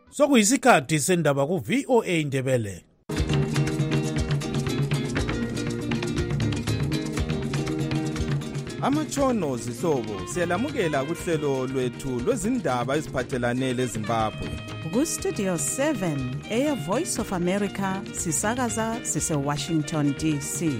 Sokuyisikhathi sendaba ku VOA Indebele. Amatshono zihlobo siyalamukela kuhlelo lwethu lwezindaba eziphathelane leZimbabwe. Ku Studio 7 Air Voice of America sisakaza sise Washington DC.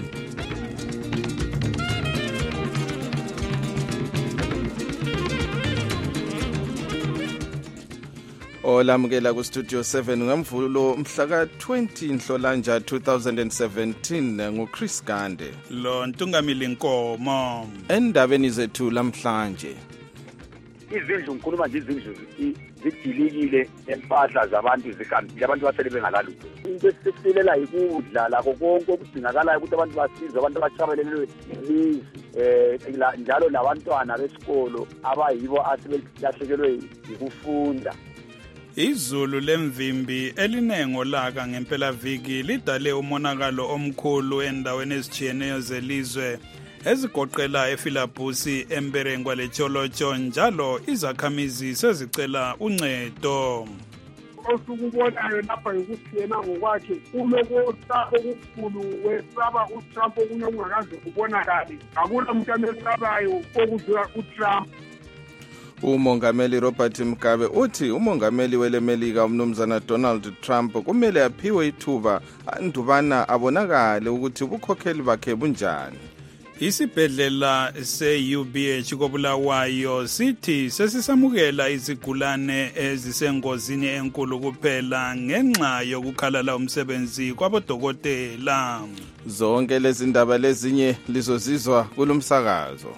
Olamukela ku Studio 7 ngamvulo mhla ka-20 Nhlolanja 2017 nguChris Gande. Lo Ntungamili Nkomo. Endabeni zethu lamhlanje. Izindlu ngikhuluma nje izindlu zidilikile empahla zabantu zihambile abantu basele bengalalutho. Into esisilela ikudla lakho konke okudingakalayo ukuthi abantu basizwe abantu abatshabelelwe imizi njalo labantwana besikolo abayibo asebelahlekelwe yikufunda. Izulu lemvimbi elinengo laka ngempela viki lidale umonakalo omkhulu endaweni ezitshiyeneyo zelizwe ezigoqela eFilabusi, eMberengwa leTsholotsho njalo izakhamizi sezicela uncedo. Osukubonayo lapha ukuthi yena ngokwakhe ulokusaba okukhulu wesaba uTrump okunye ungakaze kubonakale. Akula umuntu amesabayo okudlula uTrump. Umongameli Robert Mugabe uthi umongameli welemelika umnumzana Donald Trump kumele aphiwe ithuba andubana abonakale ukuthi ubukhokheli bakhe bunjani. Isibhedlela se-UBH koBulawayo sithi sesisamukela izigulane ezisengozini enkulu kuphela ngenxa yokukhalala umsebenzi kwabodokotela. Zonke lezi ndaba lezinye lizozizwa kulomsakazo.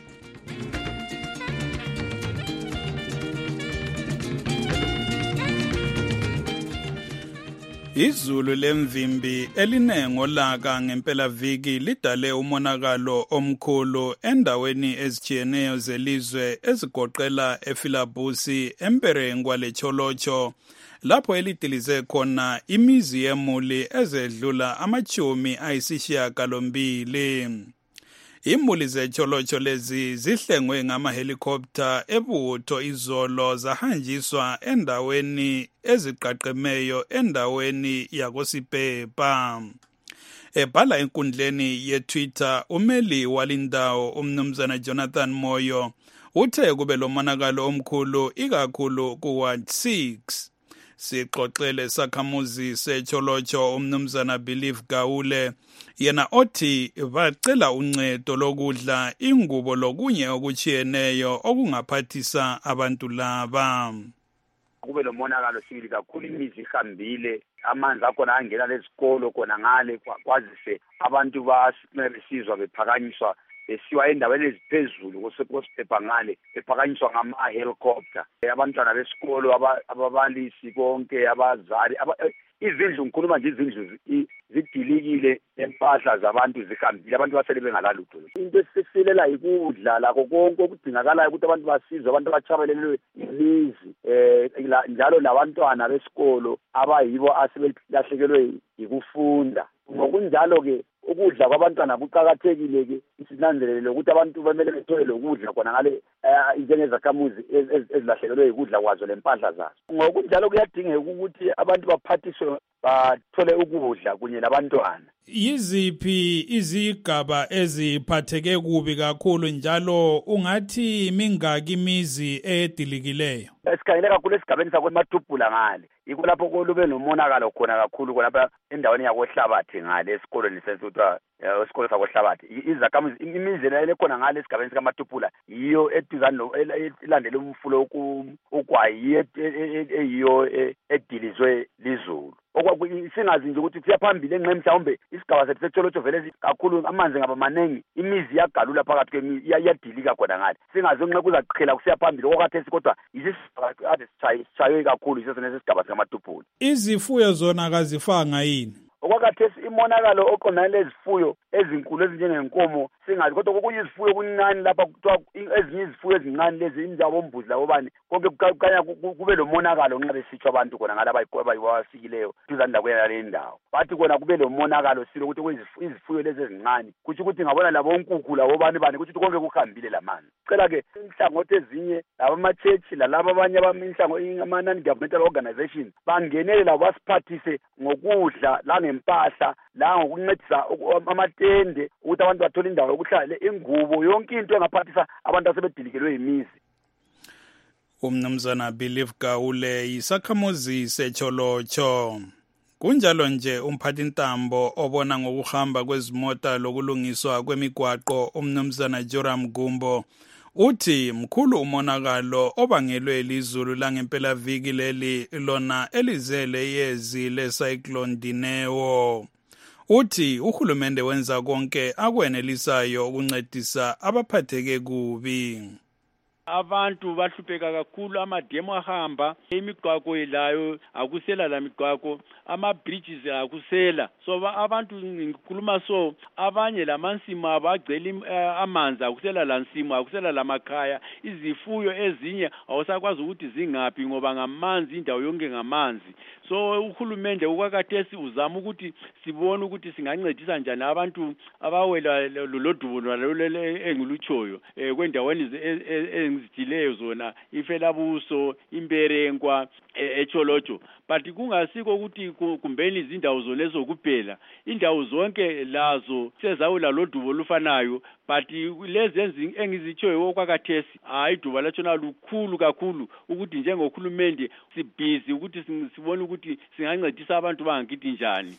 Izulu lemvimbi elinengo laka ngempela viki lidale umonakalo omkhulu endaweni ezitshiyeneyo zelizwe ezigoqela eFilabusi, eMberengwa leTsholotsho lapho elidilize khona imizi yemuli ezedlula 80. Imuli zeTsholotsho lezi zihlengwe ngamahelikopter ebutho izolo zahanjiswa endaweni eziqaqemeyo endaweni yakosipepa. Ebhala enkundleni yeTwitter umeli walindawo umnumzana Jonathan Moyo uthe kube lo monakalo omkhulu ikakhulu kuWard 6. Sixoxele sakhamuzi seTsholotsho umnumzana Believe Gawule yena othi bacela uncedo lokudla ingubo lokunye okuchiyeneyo okungaphathisa abantu laba. Kube lo monakalo sibili kakhulu imizi ihambile amanzi akhona angena lesikolo khona ngale kwazise abantu basizwa bephakanyiswa besiwa endaweni eziphezulu kosiphepha ngale bephakanyiswa ngama-helicopter. Abantwana besikolo ababalisi konke abazali izindlu ngikhuluma nje izindlu zidilikile empahla zabantu zihambile abantu basele bengalalutho. Into esisilela ikudla lakho konke okudingakalayo ukuthi abantu basizwe abantu abatshabelelwe imizi njalo labantwana besikolo abayibo asebelahlekelwe yikufunda. Ngokunjalo-ke ukudla kwabantwana kuqakathekile-ke isinanzelelo ukuthi abantu bamele bethole lokudla khona ngale njengezakhamuzi ezilahlekelwe yikudla kwazo lempahla zazo. Ngokunjalo kuyadingeka ukuthi abantu baphathiswe bathole ukudla kunye labantwana. Yiziphi izigaba eziphatheke kubi kakhulu njalo ungathi mingaki imizi edilikileyo? Esikhangele kakhulu esigabeni sakweMatubhula ngale yikho lapho kolube nomonakalo khona kakhulu khonapha endaweni yakohlabathi ngale esikolweni sesuthiwa esikolo sakohlabathi. Izakhamuzi imizi le khona ngale esigabeni sikaMatubhula yiyo eduzane elandele umfulo ugwayi eyiyo edilizwe lizulu. Singazi nje ukuthi siyaphambili enxe mhlawumbe isigaba sethu seTsholotsho vele kakhulu amanzi ngaba maningi imizi yagalula phakathi iyadilika khona ngale. Singazi enxe kuzaqhela kusiyaphambili okwathi kodwa isigaba ade sichaywe kakhulu isesigaba sikaMatubhula. Izifuyo zona kazifanga yini? Okwakhathesi imonakalo oqondane lezifuyo ezinkulu ezinjengenkomo singazi, kodwa kokunye izifuyo kuncane lapha kuthiwa ezinye izifuyo ezincane lezi injabombuzi labobani konke kukanya kube lomonakalo nxa besitsho abantu khona ngalaba abawafikileyo duzane lakweyale indawo. Bathi kona kube lomonakalo silo ukuthi izifuyo lezi ezincane kutsho ukuthi ngabona labo nkukhu labobani bani kutsho konke kuhambile lamanzi. Cela-ke inhlangothi ezinye labama-church lalabo abanye ama-non-governmental organizations bangenele labo basiphathise ngokudla langempahla la ngokuncedisa amatende ukuthi abantu bathole indawo yokuhlala, ingubo, yonke into engaphathisa abantu asebedilikelwe yimizi. Umnumzana Believe Gaule yisakhamuzi seCholocho. Kunjalo nje umphathintambo obona ngokuhamba kwezimota lokulungiswa kwemigwaqo umnumzana Joram Gumbo uthi mkhulu umonakalo obangelwe lizulu langempelaviki leli lona elizele yezi lecyclone Dineo. Uthi uhulumende wenza konke akwenelisayo ukuncedisa abaphatheke kubi. Abantu bahlupheka kakhulu, amademo ahamba, imigwaqo ilayo akusela la migwaqo, ama-bridges akusela. So abantu ngikhuluma so abanye lamansimo abagcwele amanzi akusela la nsimo, akusela la makhaya, izifuyo ezinye awusakwazi ukuthi zingaphi ngoba ngamanzi, indawo yonke ngamanzi. So uhulumende ukwakathesi uzama ukuthi sibone ukuthi singancedisa njani abantu abawela lodubo enguluchoyo kwendaweni engizithileyo zona iFelabuso, Imberenkwa, eCholocho. But kungasiko ukuthi kumbeni izindawo zonezo kuphela, indawo zonke lazo sezawula lodubo lufanayo, but lezi engizitshoyo okwakathesi iduba lachona lukhulu kakhulu ukuthi njengohulumende sibhizi ukuthi sibone ukuthi singancedisa abantu bangakithi njani.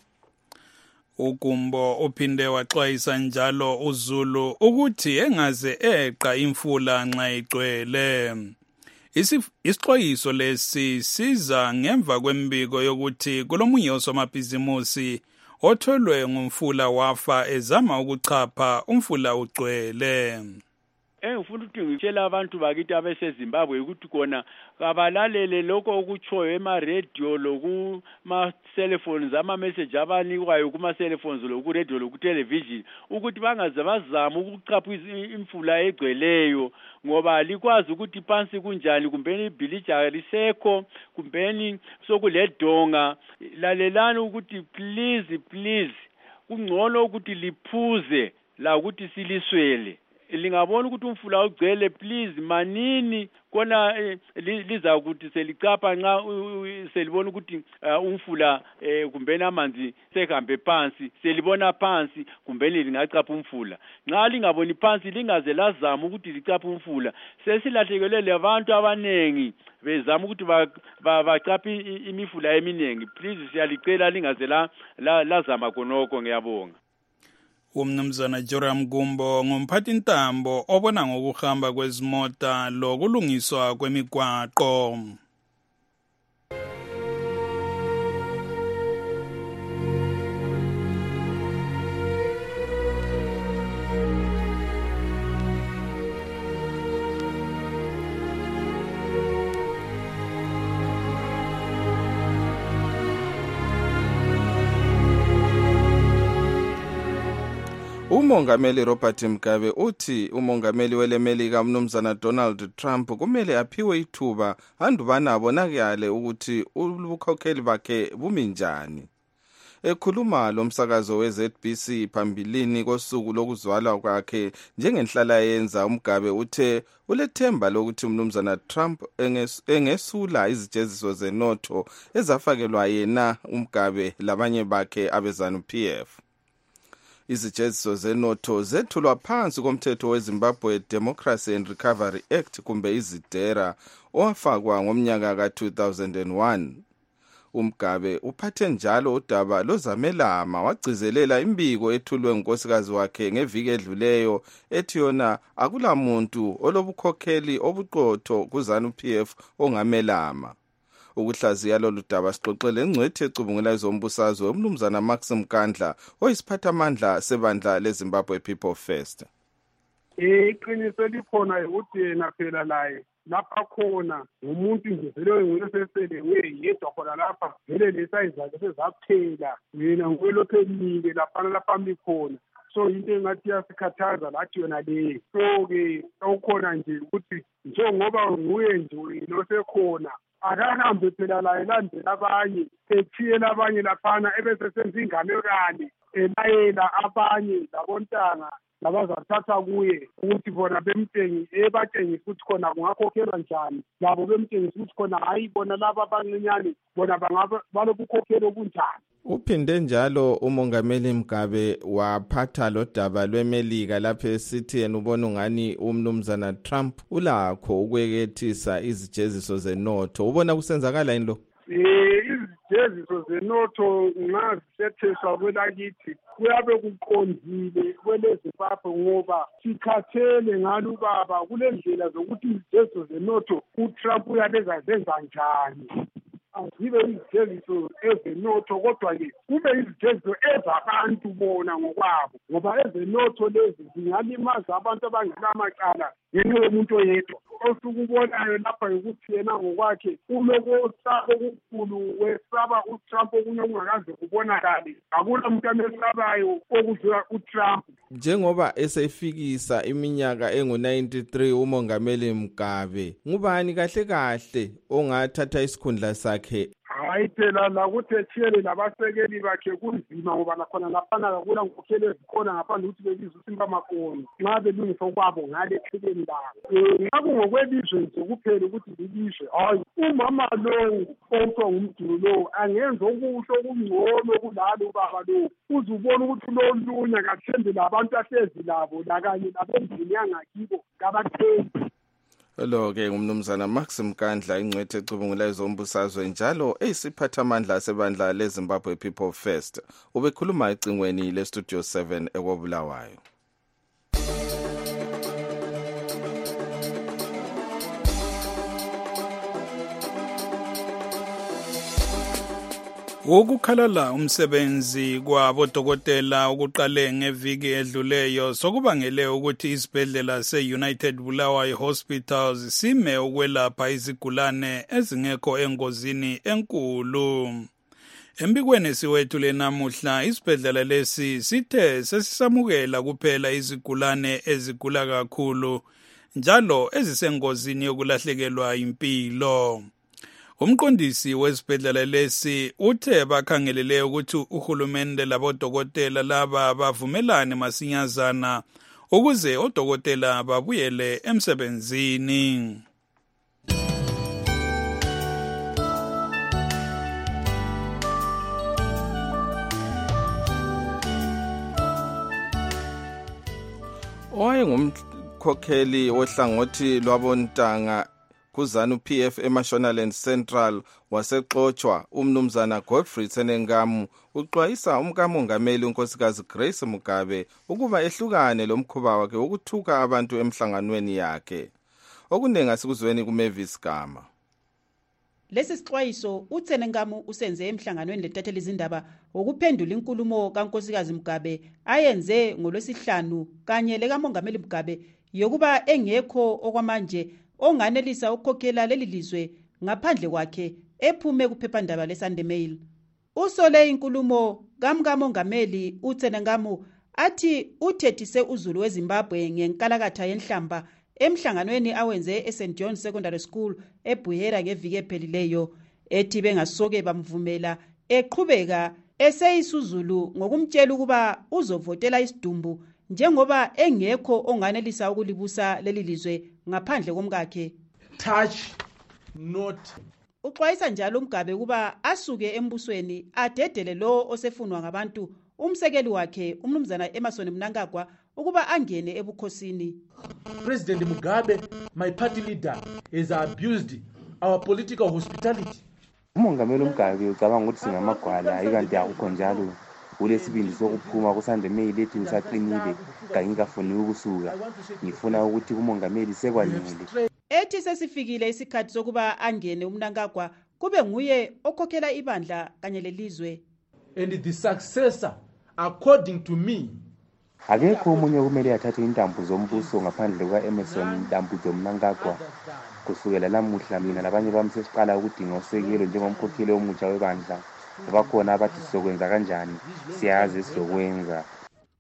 Ugumbo uphinde waxwayisa njalo uZulu ukuthi engaze eqa imfula nxa igcwele. Isixwayiso lesi siza ngemva kwembiko yokuthi kulomunye osomabhizimusi otholwe ngumfula wafa ezama ukuchapha umfula ugcwele. Engifuna ukuthi ngitshela abantu bakithi abeseZimbabwe ukuthi kona kabalalele lokho okutshoyo ema-radio lokuma-cellphones, ama-message abanikwayo kuma-cellphones loku-radio loku-television ukuthi bangaze bazama ukuchapha imfula egcweleyo ngoba likwazi ukuthi phansi kunjani, kumbeni ibhilija lisekho, kumbeni sokuledonga. Lalelani ukuthi please kungcono ukuthi liphuze la ukuthi siliswele. Lingabona ukuthi umfula ugcwele, please manini kona liza ukuthi selicapha nxa selibona ukuthi umfula kumbeni amanzi sehambe phansi, selibona phansi kumbeni lingacapha umfula. Nxa lingaboni phansi lingaze lazama ukuthi licapha umfula, sesilahlekelele abantu abanengi bezama ukuthi bacaphe imifula eminengi. Please siyalicela lingaze lazama konoko. Ngiyabonga. Umnumzana Joram Gumbo ngumphathintambo obona ngokuhamba kwezimota lokulungiswa kwemigwaqo. Umongameli Robert Mugabe uthi umongameli welemelika umnumzana Donald Trump kumele aphiwe ithuba andubana abonakale ukuthi ubukhokheli bakhe bumi njani. Ekhuluma lomsakazo weZBC phambilini kosuku lokuzalwa kwakhe njengenhlala yenza, uMugabe uthe ulethemba lokuthi umnumzana Trump engesula izijeziso zenotho ezafakelwa yena uMugabe labanye bakhe abeZANU-PF. Izijeziso zenotho zethulwa phansi komthetho weZimbabwe Democracy and Recovery Act kumbe izidera owafakwa ngomnyaka ka-2001. uMugabe uphathe njalo udaba lozamelama wagcizelela imbiko ethulwe ngunkosikazi wakhe ngeviki edluleyo ethi yona akulamuntu olobukhokheli obuqotho kuZANU-PF ongamelama. Ukuhlaziya lolu daba sixoxele ingcwethi ecubungula ezombusazwe umnumzana Maxim Kandla oyisiphathamandla sebandla leZimbabwe People First. Iqiniso likhona ukuthi yena phela laye lapha khona umuntu nje vele ngiyosesele yedwa khona lapha vele lesayizake sezaphela yena ngolophelile lapha mikhona. so into engathi yasikhathaza lathi yona leyo. So-ke okukhona nje ukuthi njengoba nguye nje nosekhona akahambe phela la elandela abanye ethiyela abanye laphana ebese senza inganekane elayela abanye labontanga labazathatha kuye ukuthi bona batshengisa ukuthi khona kungakhokhelwa njani, labo bemtshengisa ukuthi khona hayi bona laba abancinyane bona balobukhokhelo bunjani. Uphinde njalo umongameli Mugabe waphatha lo daba lweMelika lapho esithi yena ubona ungani umnumzana Trump ulakho ukwekethisa izijeziso zenotho. Ubona kusenzakala yini lo? Izijeziso zenotho ngazisetheswa kwelakithi kuyabe kuqondile kweleZimbabwe ngoba sikhathele ngalo ubaba kule ndlela zokuthi izijeziso zenotho uTrump uyabe zenza njani. Azibe izijeziso ezenotho kodwa-ke kube izijeziso ezabantu bona ngokwabo ngoba ezenotho lezi zingalimaza abantu abangenamacala ngenxa yomuntu oyedwa. Osukubonayo lapha ukuthi yena ngokwakhe ulokusaba okukhulu wesaba uTrump okunye okungakaze kubonakale. Akula muntu amesabayo okudlula uTrump. Njengoba esefikisa iminyaka engu-93 umongameli Mugabe, ngubani kahle kahle ongathatha isikhundla sakhe? Hayi phela la ukuthi ethiyele labasekeli bakhe kunzima ngoba nakhona laphana kakula nkokheli ezikhona ngaphandle ukuthi bebizwe uSimba Makoni nxa belungisa okwabo ngale ekhebeni labo. Ngaku ngokwelizwe nje kuphela ukuthi lilizwe. Hayi umama lowo okuthiwa ngumdulu lowo angenza okuhle okungcono kulalo ubaba lowo. Uze ubone ukuthi lolunya kathembe labantu ahlezi labo lakanye labendini yangakibo kabathembi. Lo-ke ngumnumzana Max Mkandla ingcwethe ecubungula ezombusazwe njalo eyisiphathamandla sebandla leZimbabwe People First. Ubekhuluma ecingweni leStudio 7 ekwabulawayo. Ukukhalala umsebenzi kwabodokotela ukuqale ngeviki edluleyo sokubangele ukuthi isibhedlela se-United Bulawayo Hospitals sime ukwelapha izigulane ezingekho engozini enkulu. Embikweni siwethu lenamuhla isibhedlela lesi sithe sesisamukela kuphela izigulane ezigula kakhulu njalo ezisengozini yokulahlekelwa impilo. Umqondisi wesibhedlela lesi uthe bakhangelele ukuthi uhulumende labodokotela laba bavumelane masinyazana ukuze odokotela babuyele emsebenzini. Owayengumkhokheli wohlangothi lwabontanga kuzanu PF eMashonaland Central wasexotshwa umnumzana Godfrey Tsenengamu uxwayisa umkamongameli unkosikazi Grace Mugabe ukuba ehlukane lomkhuba wakhe ukuthuka abantu emhlanganweni yakhe. Okunenga sikuzweni kuMavis Gama. Lesi sixwayiso uTsenengamu usenze emhlanganweni letatheli izindaba ukuphendula inkulumo kankosikazi Mugabe ayenze ngolwesihlanu kanye lekamongameli Mugabe yokuba engekho okwamanje onganelisa ukukhokhela leli lizwe ngaphandle kwakhe ephume kuphephandaba leSunday Mail. Usole inkulumo kamongameli uTsenengamu athi uthethise uzulu weZimbabwe ngenkalakatha yenhlamba emhlanganweni awenze eSt John Secondary School eBuhera ngeviki ephelileyo ethi bengasoke bamvumela eqhubeka eseyisuzulu ngokumtshela ukuba uzovotela isidumbu njengoba engekho onganelisa ukulibusa leli lizwe ngaphandle komkakhe. Touch not. Uxwayisa njalo uMgabe kuba asuke embusweni adedele lo osefunwa ngabantu umsekeli wakhe umnumzana Emmerson Mnangagwa ukuba angene ebukhosini. President Mugabe, my party leader, has abused our political hospitality. Umongameli Mugabe ucabanga ukuthi singamagwala ikanti akukho njalo. Ulesibindi sokuphuma kuSunday Mail ethi usaqinile kanye kafuni ukusuka. Ngifuna ukuthi umongameli sekwanele. Ethi sesifikile isikhathi sokuba angene uMnangagwa kube nguye okhokhela ibandla kanye lelizwe. And the successor, according to me, akekho umunye kumele athathe intambo zombuso ngaphandle kukaEmmerson Mnangagwa. Kusukela lamuhla mina labanye bami sesiqala ukudinga usekelo njengomkhokheli omutsha webandla. Bakhona abathi sizokwenza kanjani, siyazi sizokwenza.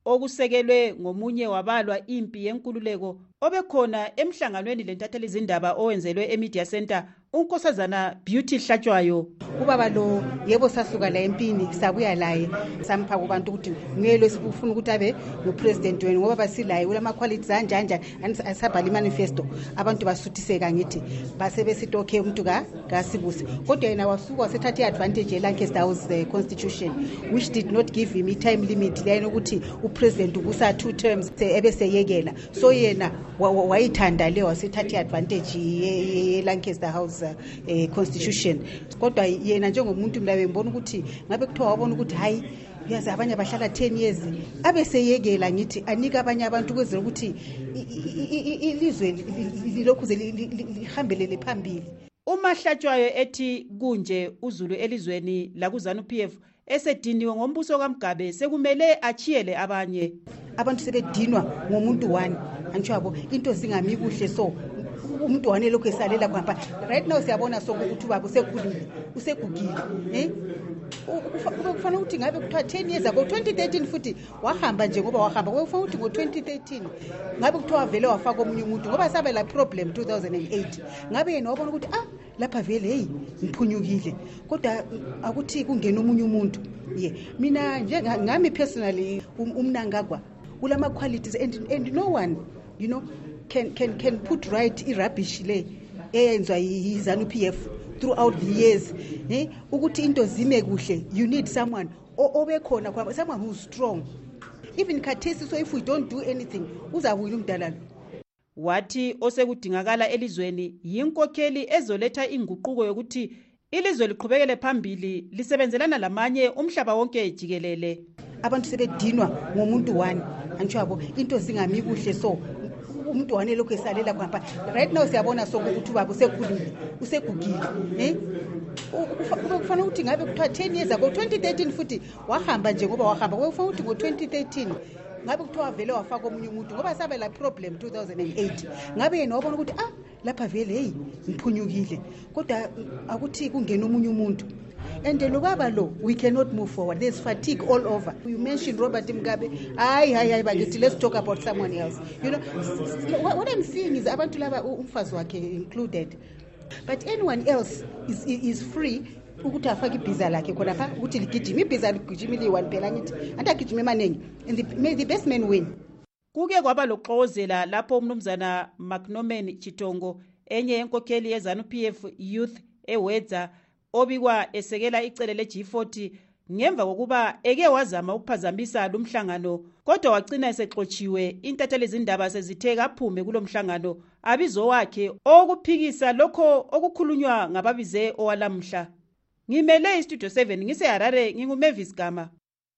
okusekelwe ngomunye wabalwa impi yenkululeko obekhona emhlanganweni lentatheli zindaba owenzelwe eMedia Center unkosazana Beauty Hlatshwayo. Ubaba lo yebo sasuka la empini sabuya laye sampha kubantu ukuthi ngelo sifuna ukuthi abe ngupresident wenu ngoba basilaye ulama qualities anjanja asabhala imanifesto abantu basuthiseka ngithi base besithi okay umuntu kaSibusi kodwa yena wasuka wasethatha iadvantage eLancaster House constitution which did not give him a time limit lena ukuthi upresident ubusa 2 terms ebeseyekela so yena wayithanda le wasethatha iadvantage eLancaster House constitution kodwa yena njengomuntu mlabe ngibona ukuthi ngabe kuthiwa wabona ukuthi hayi uyazi abanye abahlala 10 years abeseyekela ngithi anika abanye abantu kwezela ukuthi ilizwe lilokhuze lihambelele phambili. uMahlatshwayo ethi kunje uZulu elizweni la kuZANU-PF esediniwe ngombuso kaMgabe sekumele achiyele abanye abantu sebedinwa ngomuntu wani antsho yabo into zingami kuhle so umuntu wane lokho esalela kwapha right now siyabona sokuthi ubaba usegugile kufanele ukuthi ngabe kuthiwa 10 years ago 2013 futhi wahamba nje ngoba wahamba kufanele ukuthi ngo2013 ngabe kuthiwa vele wafaka omunye umuntu ngoba sabe la problem 2008 ngabe yena wabona ukuthi lapha vele hey ngiphunyukile kodwa akuthi kungena omunye umuntu mina nje ngami personally umnangagwa ulama qualities and no one you know can put right irubbish le eyenzwa yiZANU-PF throughout the years ukuthi into zime kuhle you need someone obekhona kwa someone who's strong even khathesi so if we don't do anything uzabuya umdalalo. Wathi osekudingakala elizweni yinkokheli ezoletha inguquko yokuthi ilizwe liqhubekele phambili lisebenzelana lamanye umhlaba wonke jikelele. Abantu sebedinwa ngomuntu wani antsho yabo into zingami kuhle so umuntu wane lokho esalela kwapha right now siyabona sokuthi ubaba usegugile kufanele ukuthi ngabe kuthiwa 10 years ago 2013 futhi wahamba nje ngoba wahamba kufanele ukuthi ngo2013 ngabe kuthiwa vele wafaka omunye umuntu ngoba sabe la problem 2008 ngabe yena wabona ukuthi lapha vele hey ngiphunyukile kodwa akuthi kungena omunye umuntu. And lokaba lo we cannot move forward. There's fatigue all over. You mentioned Robert Mugabe. But let's talk about someone else. You know what I'm seeing is abantu laba umfazi wakhe included. But anyone else is free ukuthi afake ibhiza lakhe khona pha ukuthi ligijima ibhiza ligijimile one phela ngithi andagijima emanengi and may the best man win. Kuke kwaba loxozela lapho umnumzana McNorman Chitongo enye yenkokheli yeZANU-PF Youth ewedza obikwa esekela icele leG40 ngemva kokuba eke wazama ukuphazamisa lumhlangano kodwa wagcina esexotshiwe. Intatheli zindaba sezithe kaphume kulomhlangano abizo wakhe okuphikisa lokho okukhulunywa ngababize owalamhla. Ngimele iStudio 7 ngiseHarare nginguMavis Gama.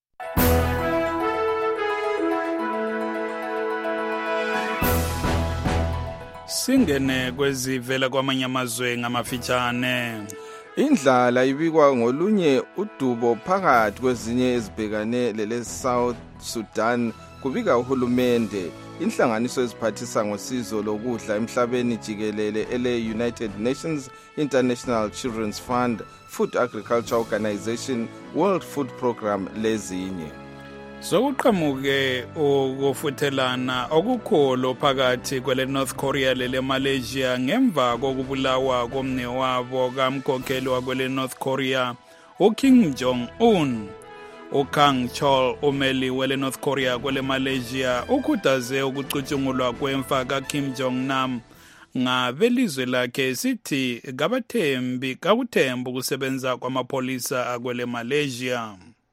Singene kwezivela kwamanye amazwe ngamafitshane. Indlala ibikwa ngolunye udubo phakathi kwezinye ezibhekane lele-South Sudan kubika uhulumende. Inhlanganiso eziphathisa ngosizo lokudla emhlabeni jikelele ele-United Nations International Children's Fund, Food Agriculture Organization, World Food Program lezinye. Sokuqhamuke ukufuthelana okukhulu phakathi kwele North Korea lele Malaysia ngemva kokubulawa komnewabo kamkhokheli wakwele North Korea uKim Jong-un. uKang Chol umeli wele North Korea kwele Malaysia ukhuthaze ukucutshungulwa kwemfa kaKim Jong Nam ngabelizwe lakhe sithi kakuthemba ukusebenza kwamapholisa akwele Malaysia.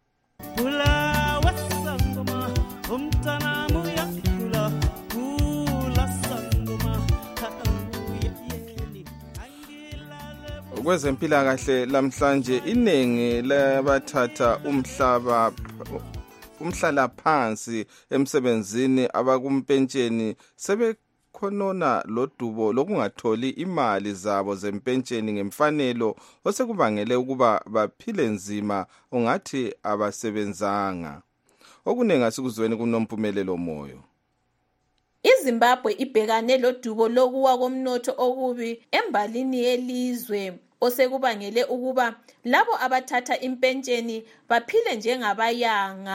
Kwezempilakahle lamhlanje inengi labathatha umhlala phansi emsebenzini abakumpentsheni sebekhonona lodubo lokungatholi imali zabo zempentsheni ngemfanelo osekubangele ukuba baphile nzima ungathi abasebenzanga. Okunengi asikuzweni kunomphumelelo moyo. iZimbabwe ibhekane lodubo lokuwa komnotho okubi embalini yelizwe osekubangele ukuba labo abathatha impentsheni baphile njengabayanga.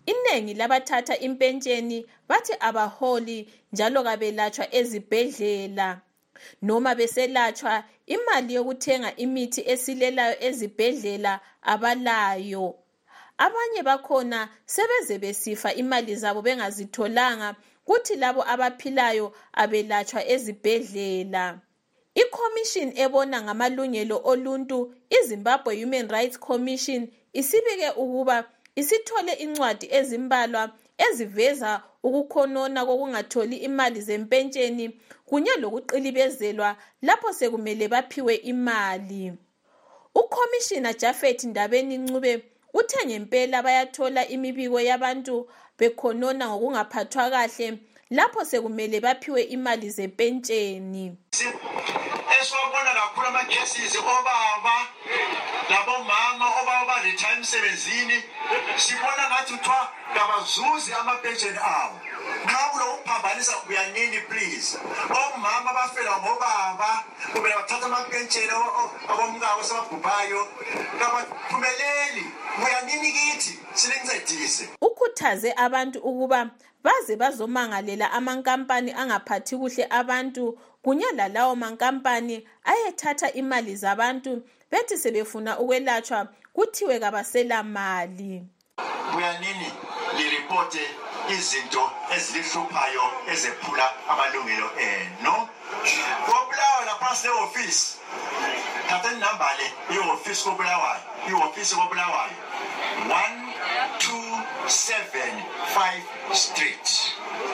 Inengi labathatha impentsheni bathi abaholi njalo kabelatshwa ezibhedlela. Noma beselatshwa imali yokuthenga imithi esilelayo ezibhedlela abalayo. Abanye bakhona sebeze besifa imali zabo bengazitholanga, kuthi labo abaphilayo abelatshwa ezibhedlela. ICommission ebona ngamalungelo oluntu, iZimbabwe Human Rights Commission, isibike ukuba isithole incwadi ezimbalwa eziveza ukukhonona kokungatholi imali zempentsheni kunye lokuqilibezelwa lapho sekumele baphiwe imali. UCommissioner Japhet Ndabeni-Ncube uthe ngempela bayathola imibiko yabantu bekhonona ngokungaphathwa kahle lapho sekumele baphiwe imali zempentsheni. Eswabona kakhulu ama-cases obaba labomama obaba retire emsebenzini, sibona ngathi kuthiwa kabazuzi ama-pension abo. Nxa kulokuphambanisa kuyanini please. Omama bafela ngobaba kumele bathatha ama-pension abomkabo sebabhubhayo. Kabaphumeleli, kuyanini kithi silincedise. Ukhuthaze abantu ukuba baze bazomangalela amankampani angaphathi kuhle abantu kunye lalawo mankampani ayethatha imali zabantu bethi sebefuna ukwelatshwa kuthiwe kabasela mali. Kuyanini liripote izinto ezilihluphayo ezephula amalungelo eno. Kobulawa lapha se-office. Thatha inamba le i-office kobulawayo. I-office kobulawayo 1275 Street.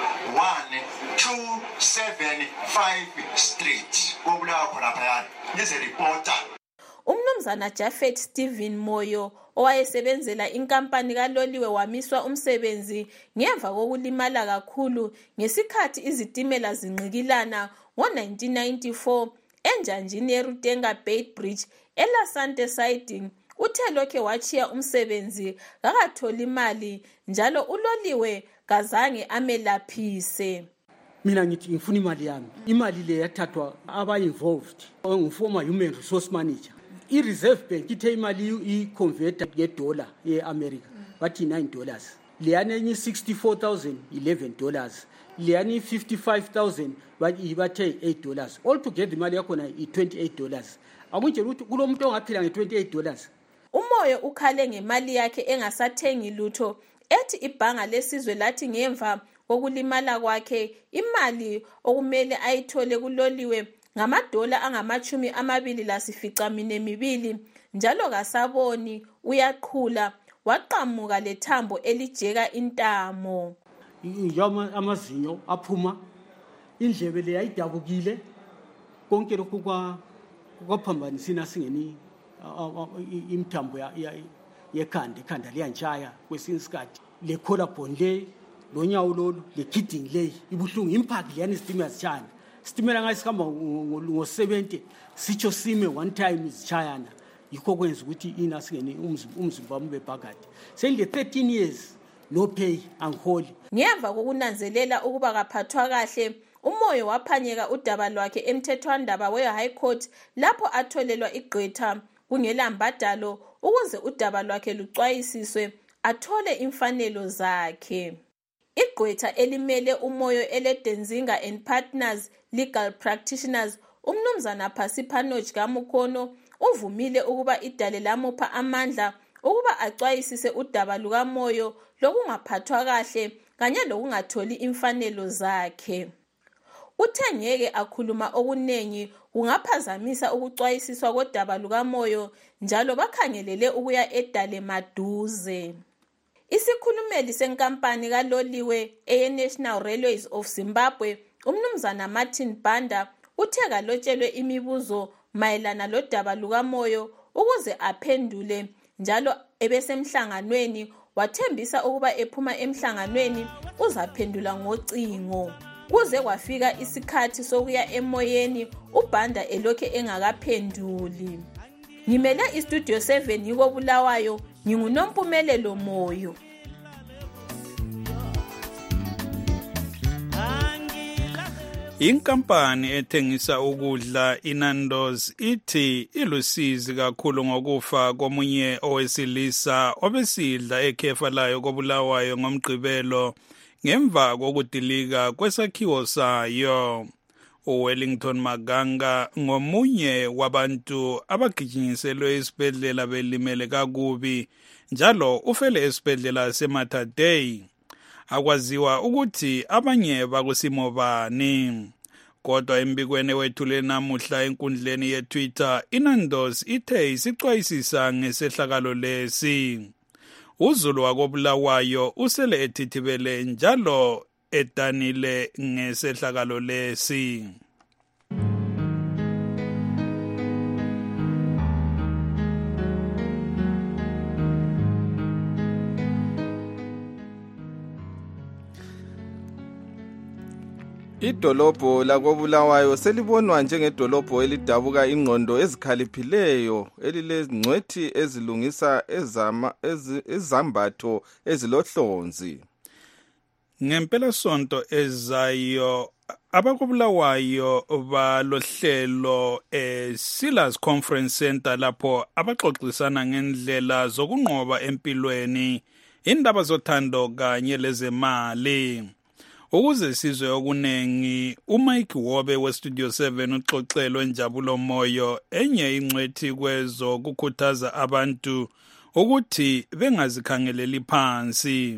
1275 Street. Kobulawa khona phayana. Nize reporter. Umnumzana Japhet Stephen Moyo owayesebenzela inkampani kaloliwe wamiswa umsebenzi ngemva kokulimala kakhulu ngesikhathi izitimela zinqikilana ngo-1994 enjanjini yeRutenga Bay Bridge eLasante Siding. Uthe lokhe wachiya umsebenzi kakatholi imali njalo uloliwe kazange amelaphise. Mina ngithi ngifuna imali yami. Imali le yathathwa aba-involved former human resource manager. I-Reserve Bank ithe imali i-converter nge-dollar ye-America bathi $9. Leyana enye $64,000 $11. Leyana $55,000 bathe $8. Altogether imali yakhona i-$28. Akutshela ukuthi kulomuntu ongaphila nge-$28. Umoyo ukhale ngemali yakhe engasathengi lutho, ethi ibhanga lesizwe lathi ngemva kokulimala kwakhe imali okumele ayithole kuloliwe ngamadola angama-22 njalo kasaboni uyaqhula waqamuka lethambo elijeka intamo. Amazinyo aphuma, indlebe le yayidabukile, konke lokhu kwaphambanisina singeni imthambo ikhanda liyantshaya kwesinye isikhathi le collarbone le lonyawo lolu le kidney le ibuhlungu impact leyani isitimela sitshayana. Isitimela ngasihamba ngo-70 sitsho sime one time izitshayana, yikho kwenza ukuthi ina singeni umzimba wami bebhakade. Sengile 13 years no pay angiholi. Ngemva kokunanzelela ukuba kaphathwa kahle, Umoyo waphanyeka udaba lwakhe emthethwandaba we-High Court lapho atholelwa igqwetha kungelambadalo ukuze udaba lwakhe luxwayisiswe athole imfanelo zakhe. Igqwetha elimele Umoyo eleDenzinga and Partners Legal Practitioners umnumzana Phasipanoch Kamukhono uvumile ukuba idale lamupha amandla ukuba axwayisise udaba lukaMoyo lokungaphathwa kahle kanye lokungatholi imfanelo zakhe. Uthe ngeke akhuluma okunengi kungaphazamisa ukuxwayisiswa kodaba lukaMoyo njalo bakhangelele ukuya edale maduze. Isikhulumeli senkampani kaloliwe eNational Railways of Zimbabwe umnumzana Martin Banda uthe kalotshelwe imibuzo mayelana lodaba lukaMoyo ukuze aphendule njalo ebesemhlanganweni wathembisa ukuba ephuma emhlanganweni uzaphendula ngocingo. Kuze kwafika isikhathi sokuya emoyeni uBanda elokhe engakaphenduli. Ngimele iStudio 7 yiko Bulawayo nginguNompumelelo Moyo. Inkampani ethengisa ukudla iNando's ithi ilusizi kakhulu ngokufa komunye owesilisa obesidla ekhefa layo koBulawayo ngomgqibelo ngemva kokudilika kwesakhiwo sayo. uWellington Maganga ngomunye wabantu abagijinyiselwe esibhedlela belimele kakubi njalo ufele esibhedlela seMatadei. Akwaziwa ukuthi abanye bakusimo bani. Kodwa embikweni wethule namuhla enkundleni yeTwitter, iNando's ithe isixwayisisa ngesehlakalo lesi. uZulu wakoBulawayo usele ethithibele njalo edanile ngesehlakalo lesi. Idolobho lakoBulawayo selibonwa njengedolobho elidabuka ingqondo ezikhaliphileyo elilezingcwethi ezilungisa ezambatho ezilohlonzi. Ngempela sonto ezayo abakoBulawayo balohlelo Silas Conference Center lapho abaxoxisana ngendlela zokunqoba empilweni, indaba zothando kanye lezemali. Ukuze sizwe okunengi, uMike Wobe weStudio 7 uxoxelwe Njabulo Moyo enye ingcwethi kwezo kukhuthaza abantu ukuthi bengazikhangeleli phansi.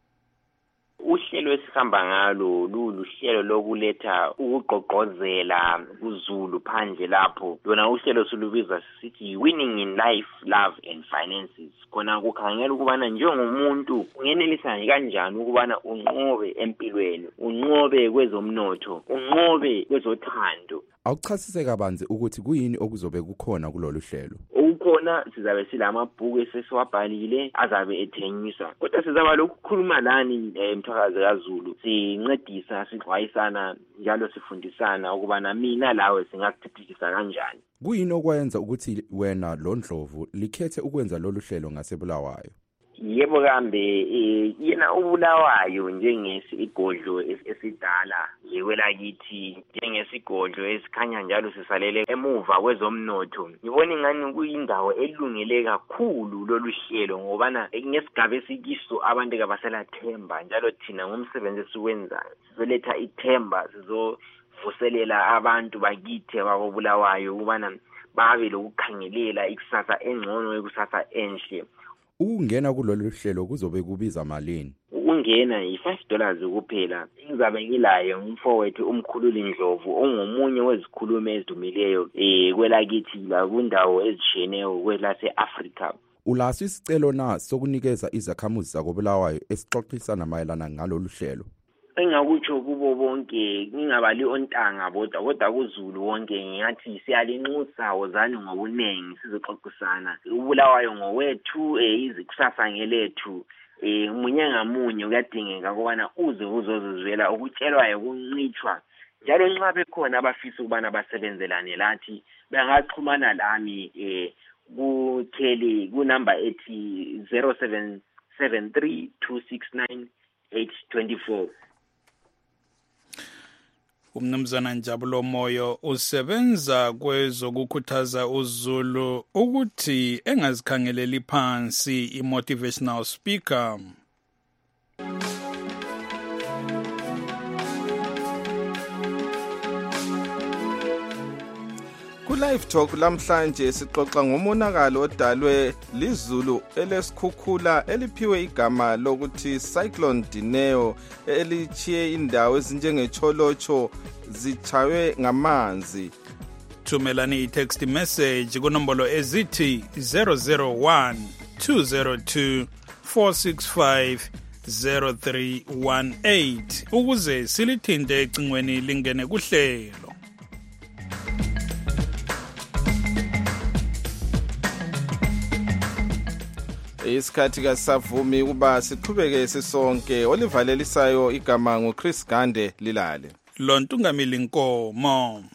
Uhlelo esihamba ngalo luhlelo lokuletha ukugqogqozela kuZulu phandle lapho. Lona uhlelo silubiza sithi Winning in Life, Love and Finances. Kona kukhangela ukubana njengomuntu ungenelisa kanjani ukubana unqobe empilweni, unqobe kwezomnotho, unqobe kwezothando. Awuchasise kabanzi ukuthi kuyini okuzobe kukhona kulolu hlelo. Ukukhona sizabe silamabhuku esesiwabhalile azabe ethengiswa. Kodwa sizaba lokukhuluma lani Mthwakazi kaZulu, sincedisa, sixwayisana njalo sifundisana ukubana mina lawe singakuthuthukisa kanjani. Kuyini okwenza ukuthi wena loNdlovu likhethe ukwenza lolu hlelo ngaseBulawayo? Yebo kambe yena uBulawayo njengesigodlo esidala kwelakithi, njengesigodlo esikhanya njalo sisalele emuva kwezomnotho. Ngibona ingani kuyindawo elungele kakhulu lolu hlelo ngobana ngesigaba esikiso abantu kabaselathemba njalo thina ngomsebenzi esiwenzayo sizoletha ithemba, sizovuselela abantu bakithi abakoBulawayo ukubana babe lokukhangelela ikusasa engcono, ikusasa enhle. Ukungena kulolu hlelo kuzobe kubiza malini? Ukungena $5 kuphela. Ngizabe ngilaye umfowethu umkhululi Ndlovu ongomunye wezikhulumi ezidumileyo kwelakithi la kundawo ezishiyeneyo kwelase-Africa. Ulaso isicelo na sokunikeza izakhamuzi zakoBulawayo esixoxisana mayelana ngalolu hlelo? Engakutsho kubo bonke, ngingabali ontanga kodwa kuZulu wonke ngiyathi siyalinxusa wozani ngobunengi sizoxoxisana. uBulawayo ngowethu, izikusasa ngelethu. Umunye ngamunye kuyadingeka ukubana uze uzozizwela ukutshelwayo kuncitshwa. Njalo nxa bekhona abafisa ukubana basebenzelane lathi bangaxhumana lami kukheli kunamba ethi 0773269824. Umnumzana Njabulo Moyo usebenza kwezokukhuthaza uZulu ukuthi engazikhangeleli phansi, i-motivational speaker. Ku-Live Talk lamhlanje sixoxa ngomonakalo odalwe liZulu elesikhukhula eliphiwe igama lokuthi Cyclone Dineo elichiye indawo ezinjengecholocho zichaywe ngamanzi. Thumelani i-text message kunombolo ezithi 001 202 465 0318 ukuze silithinte ecingweni lingene kuhlelo. Isikhathi kasavumi kuba siqhubeke sisonke. Olivalelisayo igama nguChris Gande Lilale. Lontungamili Nkomo.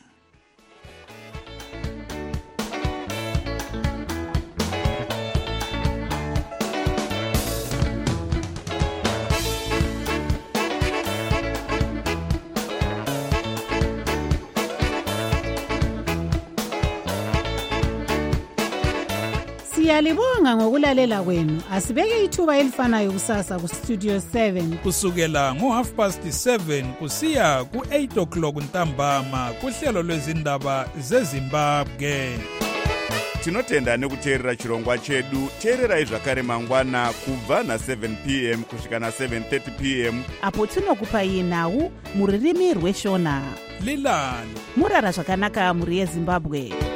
Siyalibonga ngokulalela kwenu. Asibeke ithuba elifanayo kusasa ku Studio 7 kusukela ngo7:30 kusiya ku8 o'clock ntambama kuhlelo lwezindaba zeZimbabwe. Tinotenda nekuteerera chirongwa chedu. Teererai zvakare mangwana kubva na7 p.m. kusvika na7:30 p.m. apo tinokupai nhau muririmi rweshona. Lilani murara zvakanaka muri yeZimbabwe.